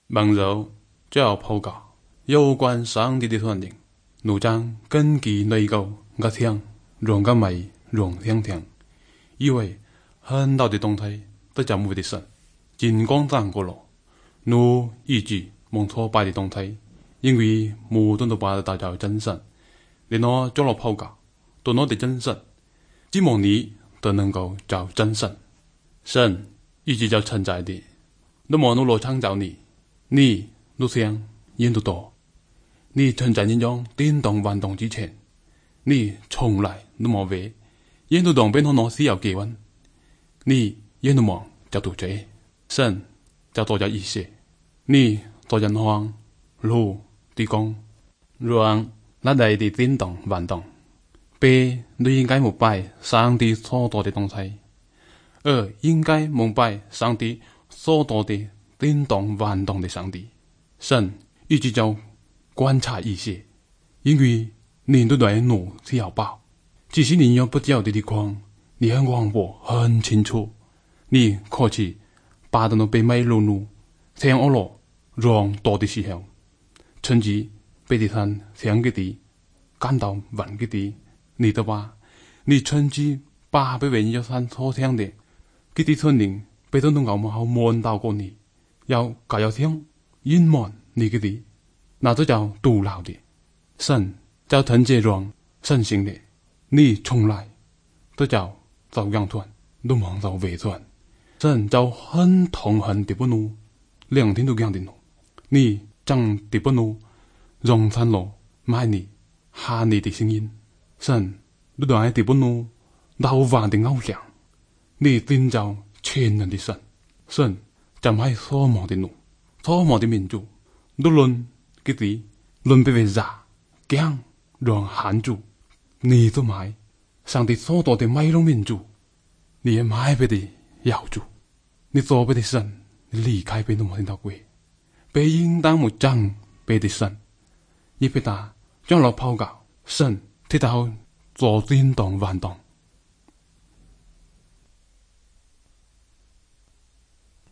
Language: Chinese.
网友就要报告有关上帝的团令，奴将根基内构我听，让个美让听听，以为很大的动态都叫目的神，金光掌过了，奴一直蒙挫败的动态，因为无端都把大家真神，连我做了报告，对我的真神，希望你都能够叫真神，神一直叫存在的，那么努力创造你努想演得多，你存在那种颠动万动之前，你从来都冇为演得动变成我需要给温，你演得忙就杜绝，神就多咗意思，你多人行路地公，让那地的颠动万动，被你应该膜拜上帝所多的东西，而应该膜拜上帝所多的颠动万动的上帝，神一直就观察一些，因为你都对努是要报，只是你有不知道的地方，你很广博很清楚，你可去把的被卖路努，听我咯，让多的时候，甚至被地产听个地，感到问个地，你的话，你甚至把被人要山所听的，个地村人被东东搞冇好摸到过你。要搞要听隐瞒你个的，那就叫独老的。神叫藤节让神性的，你从来都叫走样团，都忙到伪传。神就很痛恨的不怒，两天都这样的怒。你讲的不怒，让参罗买你哈你的声音。神都对的不怒，老顽的偶像，你真叫全能的神。神就唔係所望的奴，所望的民族，都論佢哋論俾佢炸，驚讓限住，你都買上帝所多的美容民族，你也買俾佢咬住，你做俾佢神，你離開俾都冇聽到過，俾應當冇爭俾佢神，亦俾他將落拋教神，睇到做顛動萬動。